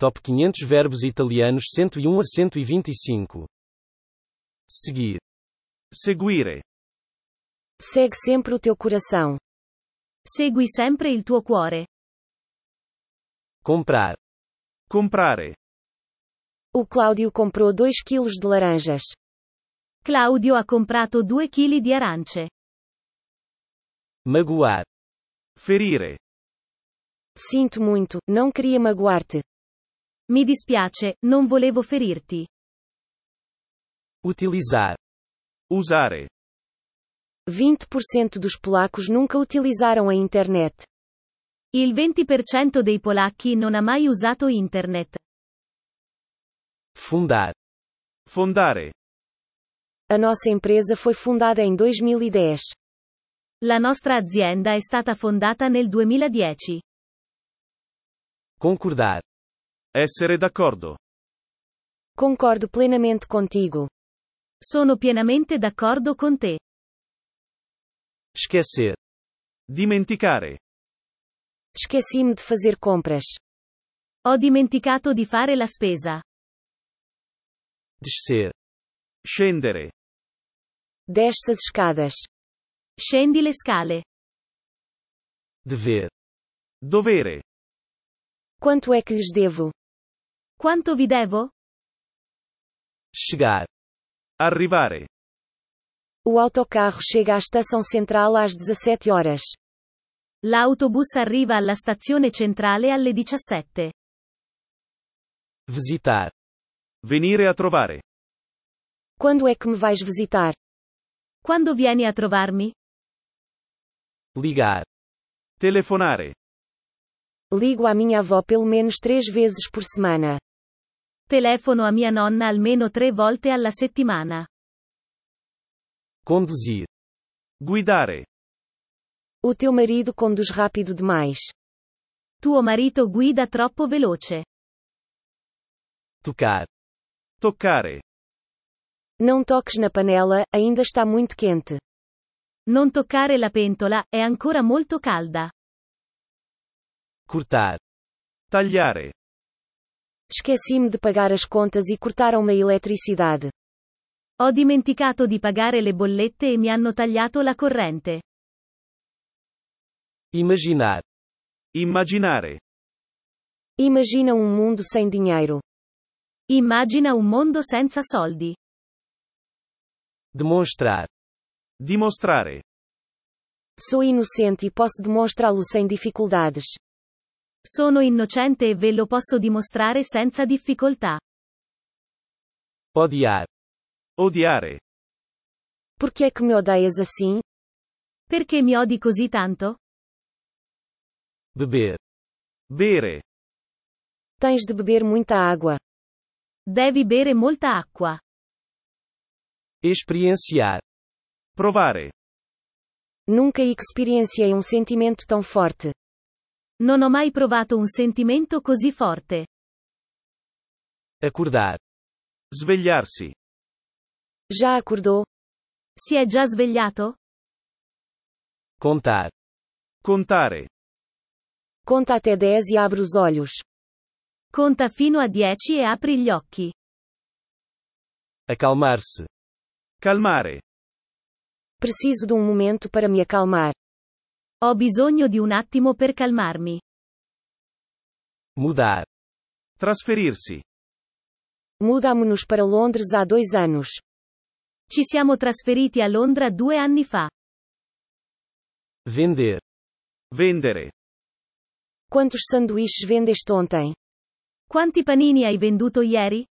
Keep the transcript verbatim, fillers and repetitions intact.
Top quinhentos verbos italianos cento e um a cento e vinte e cinco. Seguir. Seguire. Segue sempre o teu coração. Segui sempre il tuo cuore. Comprar. Comprare. O Cláudio comprou dois quilos de laranjas. Claudio ha comprato due chili di arance. Magoar. Ferire. Sinto muito, não queria magoar-te. Mi dispiace, non volevo ferirti. Utilizar. Usare. vinte por cento dos polacos nunca utilizaram a internet. Il venti per cento dei polacchi non ha mai usato internet. Fundar. Fondare. A nossa empresa foi fundada em dois mil e dez. La nostra azienda è stata fondata nel duemiladieci. Concordar. Essere d'accordo. Concordo plenamente contigo. Sono pienamente d'accordo con te. Esquecer. Dimenticare. Esqueci-me de fazer compras. Ho dimenticato di fare la spesa. Descer. Scendere. Desce as escadas. Scendi le scale. Dever. Dovere. Quanto é que lhes devo? Quanto vi devo? Chegar. Arrivare. O autocarro chega à estação central às dezessete horas. L'autobus arriva alla stazione centrale alle diciassette. Visitar. Venire a trovare. Quando é que me vais visitar? Quando vieni a trovarmi? Ligar. Telefonare. Ligo à minha avó pelo menos três vezes por semana. Telefono a mia nonna almeno tre volte alla settimana. Conduzir. Guidare. O teu marido conduz rápido demais. Tuo marito guida troppo veloce. Tocar. Toccare. Não toques na panela, ainda está muito quente. Non toccare la pentola, è ancora molto calda. Cortar. Tagliare. Esqueci-me de pagar as contas e cortaram-me a eletricidade. Ho dimenticato di pagare le bollette e mi hanno tagliato la corrente. Imaginar. Immaginare. Imagina um mundo sem dinheiro. Immagina un mondo senza soldi. Demonstrar. Dimostrare. Sou inocente e posso demonstrá-lo sem dificuldades. Sono innocente e ve lo posso dimostrare senza difficoltà. Odiar. Odiare. Por que é que me odeias assim? Perché mi odi così tanto? Beber. Bere. Tens de beber muita água. Devi bere molta acqua. Experienciar. Provare. Nunca experienciei um sentimento tão forte. Non ho mai provato un sentimento così forte. Acordar. Svegliarsi. Já acordou? Si è già svegliato? Contar. Contare. Conta até dez e abre os olhos. Conta fino a dieci e apri gli occhi. Acalmar-se. Calmare. Preciso de um momento para me acalmar. Ho bisogno di un attimo per calmarmi. Mudar. Trasferirsi. Mudamo-nos para Londres há dois anos. Ci siamo trasferiti a Londra due anni fa. Vender. Vendere. Quantos sanduíches vendeste ontem? Quanti panini hai venduto ieri?